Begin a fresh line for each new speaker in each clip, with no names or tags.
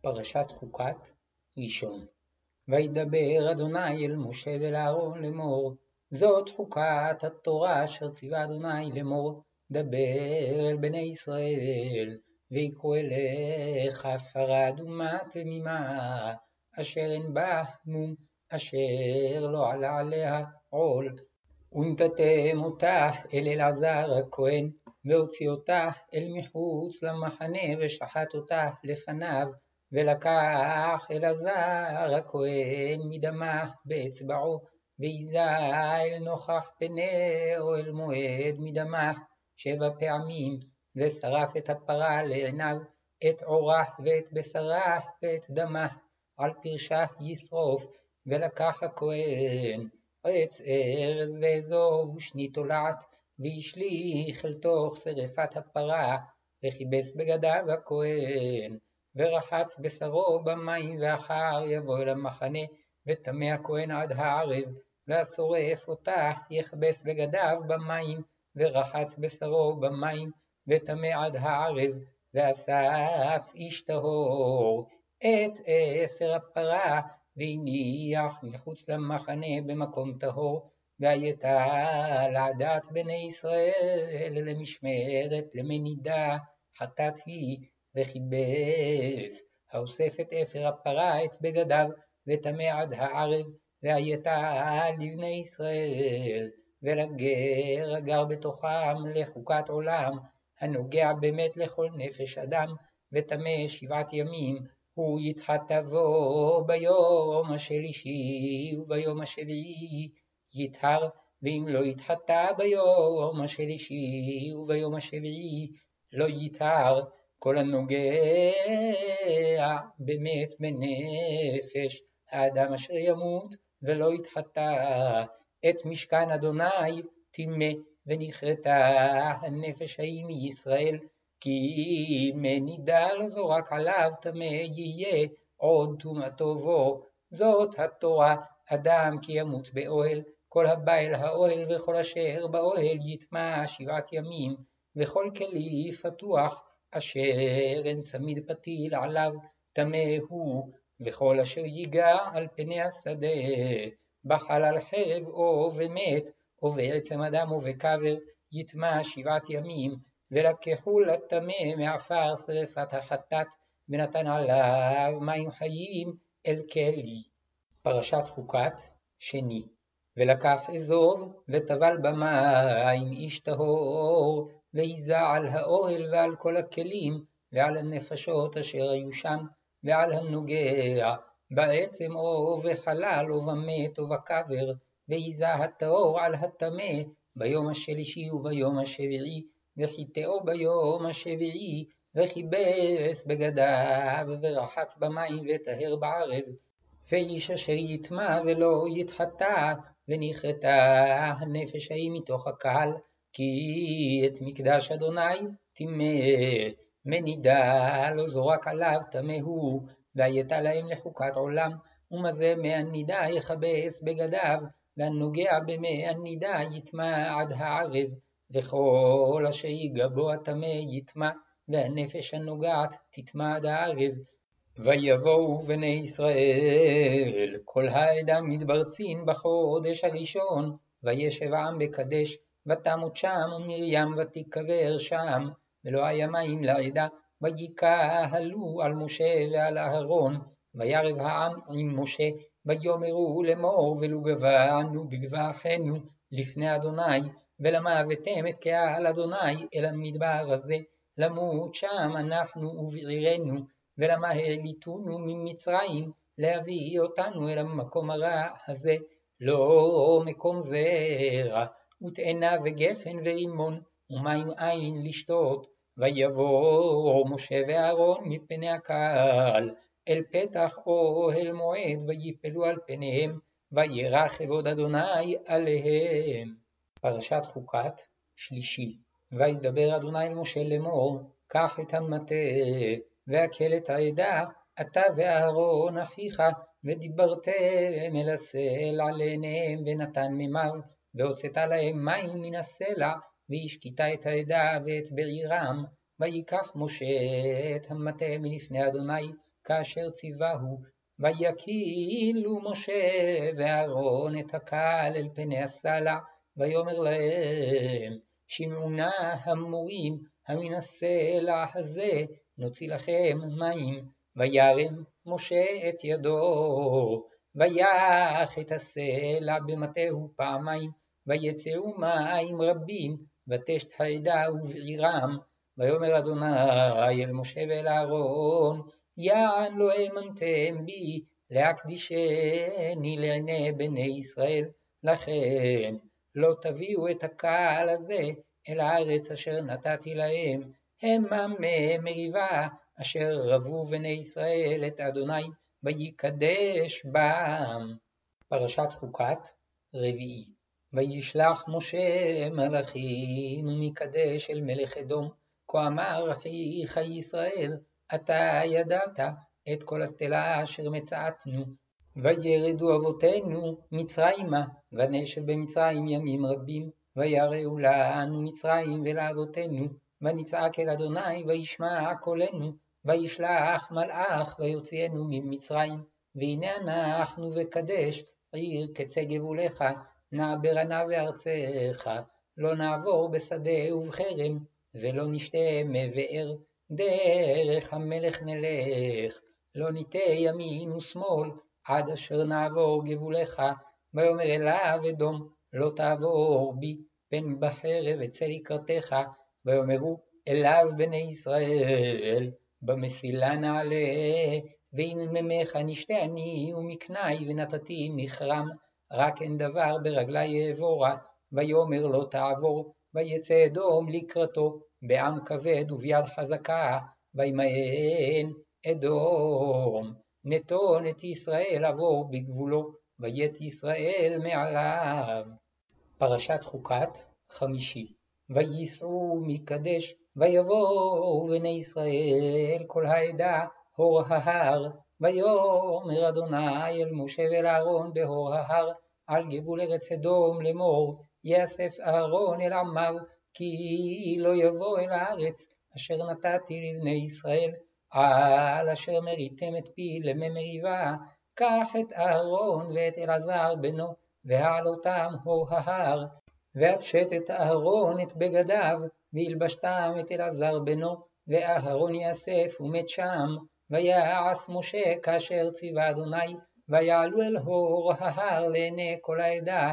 פרשת חוקת ראשון. וידבר אדוני אל משה ואל אהרון לאמור, זאת חוקת התורה אשר ציווה אדוני לאמור, דבר אל בני ישראל, ויקחו אליך פרה אדומה תמימה, אשר אין בה מום, אשר לא עלה עליה עול, ונתתם אותה אל אלעזר הכהן, והוציא אותה אל מחוץ למחנה, ושחט אותה לפניו, ולקח אלעזר הכהן מדמה באצבעו, ויזה אל נוכח פני אוהל מועד מדמה 7 פעמים, ושרף את הפרה לעיניו, את עורה ואת בשרה ואת דמה, על פרשה ישרוף. ולקח הכהן עץ ארז ואזוב ושני תולעת, והשליך אל תוך שרפת הפרה, וכיבס בגדיו הכהן, ורחץ בשרו במים, ואחר יבוא אל המחנה, וטמא הכהן עד הערב, והשורף אותה יכבס בגדיו במים, ורחץ בשרו במים, וטמא עד הערב, ואסף איש טהור את אפר הפרה, והניח מחוץ למחנה במקום טהור, והייתה לעדת בני ישראל למשמרת למנידה, חטאת היא, וכיבס האוסף את אפר הפרה את בגדיו, וטמא עד הערב. והייתה לבני ישראל ולגר הגר בתוכם לחוקת עולם, הנוגע באמת לכל נפש אדם, וטמא 7 ימים, הוא יתחטא בו ביום השלישי, וביום השביעי יטהר, ואם לא יתחטא ביום השלישי וביום השביעי לא יטהר. כל הנוגע באמת בנפש האדם אשר ימות ולא יתחטא, את משכן אדוני טימא, ונכרתה הנפש ההיא מישראל, כי מנידה לא זורק עליו טמא יהיה, עוד טומאתו בו. זאת התורה, אדם כי ימות באוהל, כל הבא אל האוהל וכל אשר באוהל יטמא 7 ימים, וכל כלי פתוח אשר אין צמיד פתיל עליו טמא הוא, וכל אשר ייגע על פני השדה, בחל על חרב או ומת, או בעצם אדם או בקבר, יטמא 7 ימים, ולקחו לטמא מעפר שרפת החטאת, ונתן עליו מים חיים אל כלי. פרשת חוקת שני. ולקח אזוב וטבל במים איש טהור, ויזה על האוהל ועל כל הכלים, ועל הנפשות אשר היו שם, ועל הנוגע בעצם או בחלל או במת או בקבר, ויזה הטהור על הטמא ביום השלישי וביום השביעי, וחיטאו ביום השביעי, וכיבס בגדיו, ורחץ במים וטהר בערב. ואיש אשר יטמא ולא יתחטא, ונכרתה הנפש ההיא מתוך הקהל, כי את מקדש אדוני טימא, מנידה לא זורק עליו טמא הוא, והייתה להם לחוקת עולם. ומזה מהנידה יכבס בגדיו, והנוגע במי הנידה יטמא עד הערב, וכל אשר ייגע בו הטמא יטמא, והנפש הנוגעת תטמא עד הערב. ויבואו בני ישראל כל העדה מתברצין בחודש הראשון, וישב העם בקדש, ותמות שם מרים ותיקבר שם, ולא היה מים לעדה. ויקהלו על משה ועל אהרון, וירב העם עם משה, ויאמרו לאמור, ולו גבענו בגבעכנו לפני אדוני, ולמה הבאתם את קהל אדוני אל המדבר הזה, למות שם אנחנו ובעירנו, ולמה העליתונו ממצרים להביא אותנו אל המקום הרע הזה, לא מקום זרע ותאנה וגפן ורימון ומים אין לשתות. ויבוא משה ואהרון מפני הקהל אל פתח אוהל מועד, ויפלו על פניהם, וירא כבוד אדוני עליהם. פרשת חוקת שלישי. וידבר אדוני אל משה לאמור, קח את המטה והקל את העדה, אתה ואהרון אחיך, ודיברתם אל הסלע לעיניהם, ונתן מימיו, והוצאת להם מים מן הסלע, והשקית את העדה ואת בעירם. ויקח משה את המטה מלפני אדוני, כאשר ציווהו. ויקהילו משה ואהרון את הקהל אל פני הסלע, ויאמר להם, שמעו נא המורים המן הסלע הזה, נוציא לכם מים. וירם משה את ידו, ויח את הסלע במטהו פעמיים, ויצאו מים רבים, ותשת העדה ובעירם. ויאמר אדוני אל משה ואל אהרון, יען לא האמנתם בי להקדישני לעיני בני ישראל, לכן לא תביאו את הקהל הזה אל הארץ אשר נתתי להם, המה מריבה אשר רבו בני ישראל את אדוני, ויקדש בם. פרשת חוקת רביעי. וישלח משה מלאכים מקדש אל מלך אדום, כה אמר אחיך ישראל, אתה ידעת את כל התלה אשר מצאתנו, וירדו אבותינו מצרימה, ונשב במצרים ימים רבים, ויראו לנו מצרים ולאבותינו, ונצעק אל אדוני וישמע קולנו, וישלח מלאך ויוציאנו ממצרים. והנה אנחנו וקדש עיר קצה גבולך, נעבר ענה בארצך, לא נעבור בשדה ובחרם, ולא נשתה מבאר, דרך המלך נלך, לא ניטה ימין ושמאל, עד אשר נעבור גבולך. ויאמר אליו אדום, לא תעבור בי, פן בחרב אצא לקראתך. ויאמרו אליו בני ישראל, במסילה נעלה, ואם ממך נשתה אני ומקנאי, ונתתי מכרם, רק אין דבר ברגלי אעבורה. ויאמר לא תעבור, ויצא אדום לקראתו, בעם כבד וביד חזקה, וימאן אדום נתון את ישראל עבור בגבולו, וית ישראל מעליו. פרשת חוקת חמישי. וייסעו מקדש, ויבואו בני ישראל כל העדה הור ההר, ויאמר אדוני אל משה ואל אהרון בהור ההר, על גבול ארץ אדום לאמור, יאסף אהרון אל עמיו, כי לא יבוא אל הארץ אשר נתתי לבני ישראל, על אשר מריתם את פי למי מריבה. קח את אהרון ואת אלעזר בנו, והעלותם הור ההר, והפשט את אהרון את בגדיו, וילבשתם את אלעזר בנו, ואהרון יאסף ומת שם. ויעש משה כאשר ציווה אדוני, ויעלו אל הור ההר לעיני כל העדה,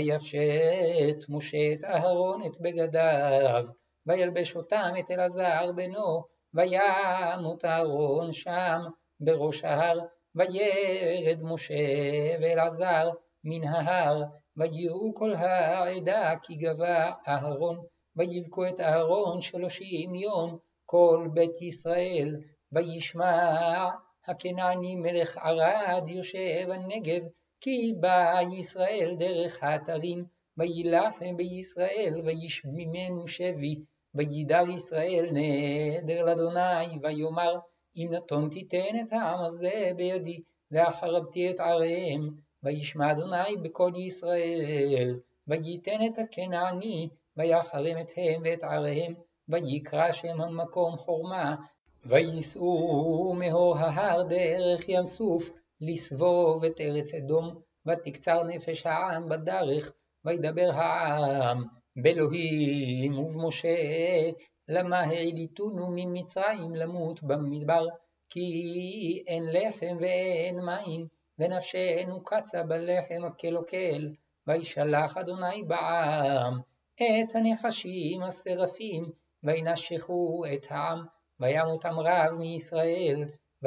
ויפשט משה את אהרון את בגדיו, וילבש אותם את אלעזר בנו, וימות אהרון שם בראש ההר. וירד משה ואלעזר מן ההר, ויראו כל העדה כי גבה אהרון, ויבכו את אהרון 30 יום כל בית ישראל. וישמע הכנעני מלך ערד יושב הנגב, כי בא ישראל דרך האתרים, וילחם בישראל וישבימנו שבי. וידר ישראל נדר לאדוני, ויאמר, אם נתון תיתן את העם הזה בידי, והחרבתי את עריהם. וישמע אדוני בקול ישראל, וייתן את הכנעני, ויחרם אתהם ואת עריהם, ויקרא שם המקום חורמה. וייסעו מהור ההר דרך ים סוף, לסבוב את ארץ אדום, ותקצר נפש העם בדרך. וידבר העם באלוהים ובמשה, למה העליתונו ממצרים למות במדבר, כי אין לחם ואין מים, ונפשנו קצה בלחם הקלוקל. וישלח אדוני בעם את הנחשים השרפים, וינשכו את העם, וימותם רב מישראל.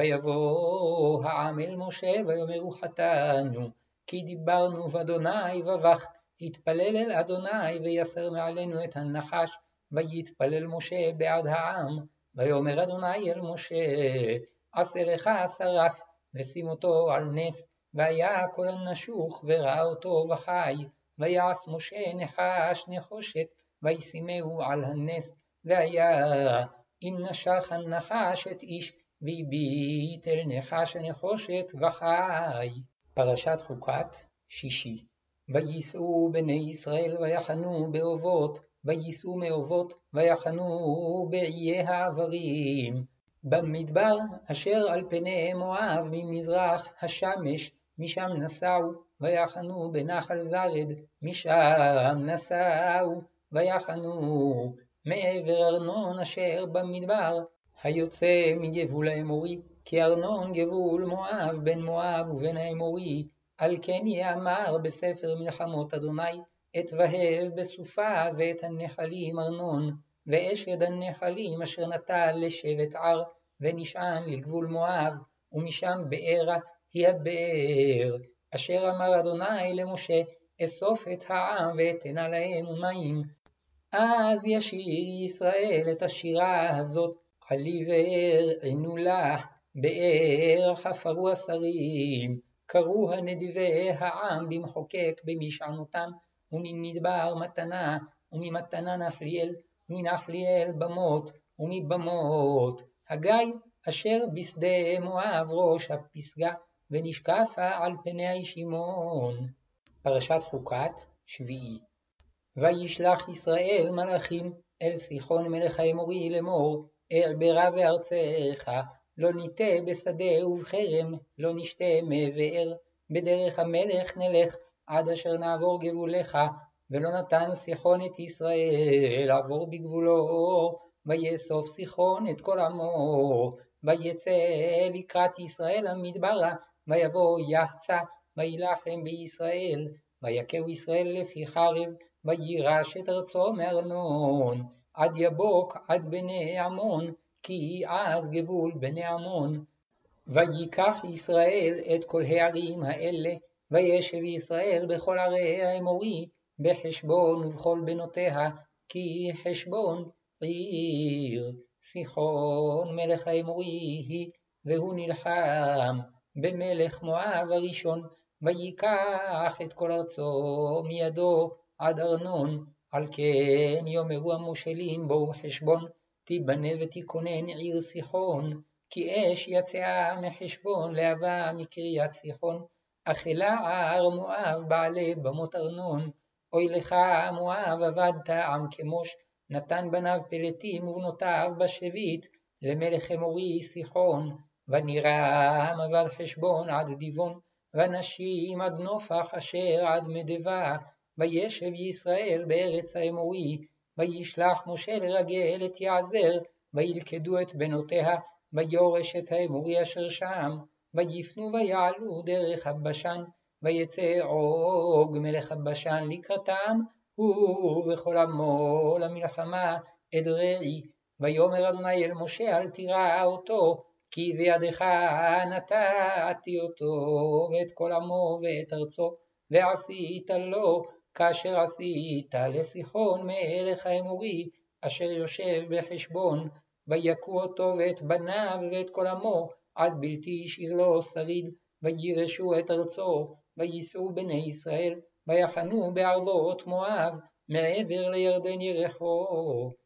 ויבוא העם אל משה ויאמרו, חטאנו, כי דיברנו באדוני ובך. התפלל אל אדוני ויסר מעלינו את הנחש. ויתפלל משה בעד העם, ויאמר אדוני אל משה, עשה לך שרף, ושים אותו על נס. והיה כל הנשוך וראה אותו וחי. ויעש משה נחש נחושת, וישימהו על הנס. והיה אם נשך הנחש את איש, והביט אל נחש הנחושת וחי. פרשת חוקת שישי. וייסעו בני ישראל ויחנו באובות, וייסעו מאובות ויחנו באיי העברים, במדבר אשר על פני מואב ממזרח השמש, משם נסעו ויחנו בנחל זרד, משם נסעו ויחנו מעבר ארנון אשר במדבר, היוצא מגבול האמורי, כי ארנון גבול מואב בין מואב ובין האמורי. על כן יאמר בספר מלחמות אדוני, את והב בסופה ואת הנחלים ארנון, ואשד הנחלים אשר נטל לשבט ער, ונשען לגבול מואב, ומשם בארה היא הבאר, אשר אמר אדוני למשה, אסוף את העם ואתנה להם מים. אז ישיר ישראל את השירה הזאת, עלי באר ענו לך, באר חפרו השרים, קראו הנדיבי העם במחוקק במשענותם, וממדבר מתנה, וממתנה נפליאל, מנפליאל במות, ומבמות הגיא, אשר בשדה מואב ראש הפסגה, ונשקפה על פני הישימון. פרשת חוקת שביעי. וישלח ישראל מלאכים אל סיחון מלך האמורי לאמור, אעברה וארצך, לא ניטה בשדה ובחרם, לא נשתה מבאר, בדרך המלך נלך, עד אשר נעבור גבולך, ולא נתן סיחון את ישראל לעבור בגבולו, ויאסוף סיחון את כל עמו, ויצא לקראת ישראל המדברה, ויבוא יחצה, וילחם בישראל, ויקהו ישראל לפי חרב, וירש את ארצו מארנון, עד יבוק עד בני עמון, כי אז גבול בני עמון. ויקח ישראל את כל הערים האלה, וישב ישראל בכל ערי האמורי, בחשבון ובכל בנותיה, כי חשבון עיר סיחון מלך האמורי היא, והוא נלחם במלך מואב הראשון, ויקח את כל ארצו מידו עד ארנון. על כן יאמרו המושלים בו חשבון, תיבנה ותיכונן עיר סיחון, כי אש יצאה מחשבון להבה מקריית סיחון, אכלה ער מואב בעלי במות ארנון. אוי לך מואב עבדת עם כמוש, נתן בניו פלטים ובנותיו בשבית למלך אמורי סיחון, ונירם עבד חשבון עד דיבון, ונשים עד נופח אשר עד מדבה. וישב ישראל בארץ האמורי, וישלח משה לרגל את יעזר, וילכדו את בנותיה, ויורש את האמורי אשר שם, ויפנו ויעלו דרך הבשן, ויצא עוג מלך הבשן לקראתם, הוא וכל עמו למלחמה אדרעי. ויאמר אדוני אל משה, אל תירא אותו, כי בידך נתתי אותו ואת כל עמו ואת ארצו, ועשית לו כאשר עשית לסיחון מלך האמורי אשר יושב בחשבון. ויכו אותו ואת בניו ואת כל עמו עד בלתי השאיר לו שריד, וירשו את ארצו, וייסעו בני ישראל, ויחנו בערבות מואב מעבר לירדן יריחו.